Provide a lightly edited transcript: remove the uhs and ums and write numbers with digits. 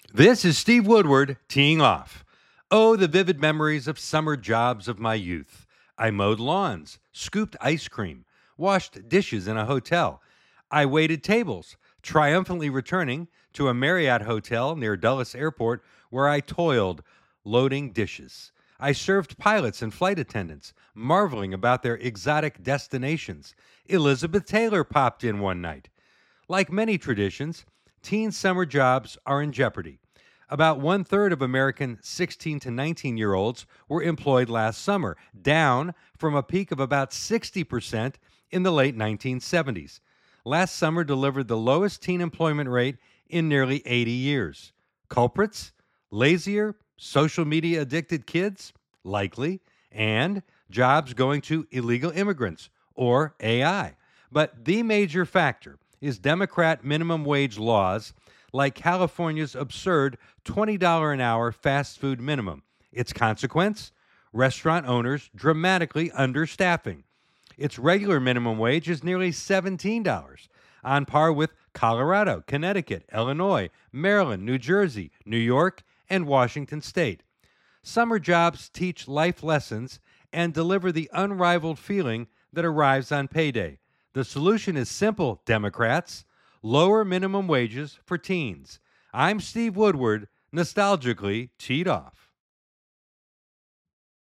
This is Steve Woodward teeing off. Oh, the vivid memories of summer jobs of my youth. I mowed lawns, scooped ice cream, washed dishes in a hotel. I waited tables, triumphantly returning to a Marriott hotel near Dulles Airport where I toiled loading dishes. I served pilots and flight attendants, marveling about their exotic destinations. Elizabeth Taylor popped in one night. Like many traditions, teen summer jobs are in jeopardy. About one third of American 16 to 19-year-olds were employed last summer, down from a peak of about 60% in the late 1970s. Last summer delivered the lowest teen employment rate in nearly 80 years. Culprits? Lazier, social media addicted kids? Likely. And jobs going to illegal immigrants or AI. But the major factor is Democrat minimum wage laws like California's absurd $20 an hour fast food minimum. Its consequence? Restaurant owners dramatically understaffing. Its regular minimum wage is nearly $17, on par with Colorado, Connecticut, Illinois, Maryland, New Jersey, New York, and Washington State. Summer jobs teach life lessons and deliver the unrivaled feeling that arrives on payday. The solution is simple, Democrats: lower minimum wages for teens. I'm Steve Woodward, nostalgically teed off.